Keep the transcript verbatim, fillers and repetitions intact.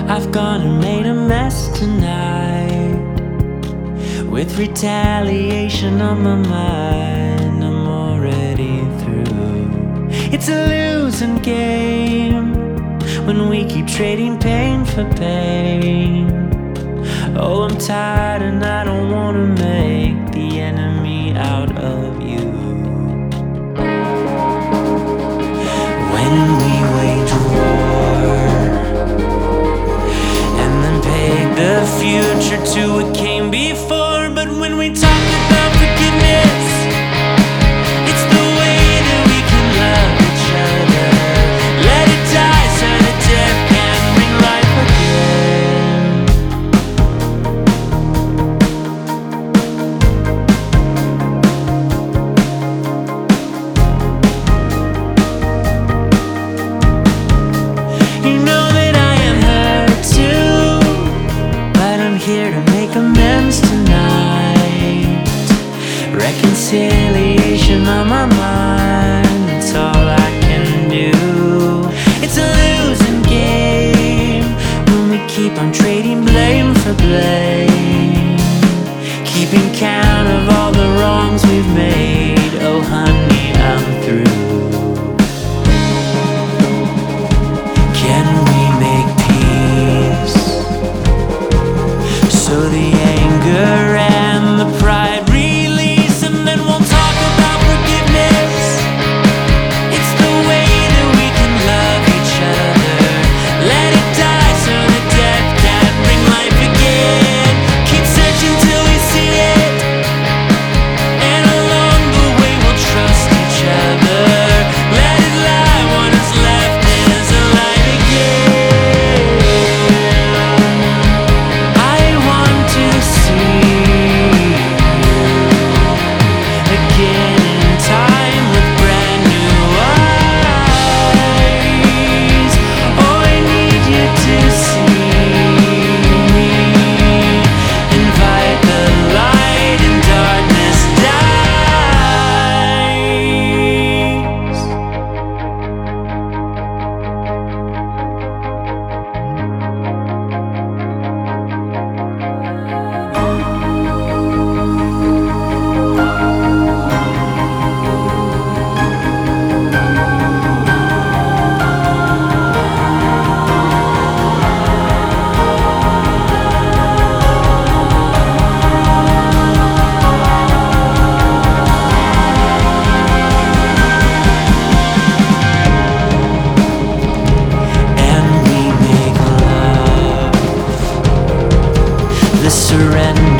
I've gone and made a mess tonight, with retaliation on my mind. I'm already through. It's a losing game when we keep trading pain for pain. Oh, I'm tired and I don't wanna make the enemy out of you. When we wage war and then peg the future to what came before, but when we talk about forgiveness, it's the way that we can love each other. Let it die so that death can bring life again. You know that I am hurt too, but I'm here to make amends tonight. Reconciliation on my mind, it's all I can do. It's a losing game when we keep on trading blame for blame, keeping count of all the wrongs we've made. Oh honey, I'm through. Can we make peace so the anger and the pride release, and then we'll talk about forgiveness? It's the way that we can love each other. Let it die so that death can bring life again. Keep searching till we see it, and along the way we'll trust each other. Let it lie, what is left is alive again. I want to see you again in time with brand new eyes. Oh, I need you to see me. Invite the light and darkness dies. And we make love, the surrender